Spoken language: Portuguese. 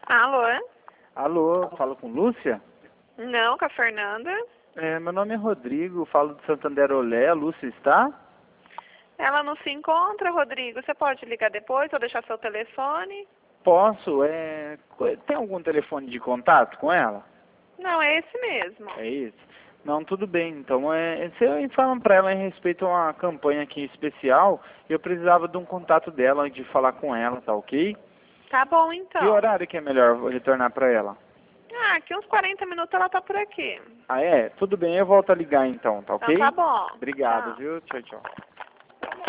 Alô? Alô, falo com Lúcia? Não, com a Fernanda. Meu nome é Rodrigo, falo de Santander Olé. A Lúcia está? Ela não se encontra, Rodrigo. Você pode ligar depois ou deixar seu telefone? Posso? Tem algum telefone de contato com ela? Não, é esse mesmo. É isso? Não, tudo bem. Então, você informa para ela em respeito a uma campanha aqui especial. Eu precisava de um contato dela, de falar com ela, tá ok? Tá bom, Que então. horário que é melhor eu retornar para ela? Aqui uns 40 minutos ela tá por aqui. Ah, é? Tudo bem, eu volto a ligar então, tá Então ok? tá bom. Obrigado, Tchau. viu? Tchau, tchau.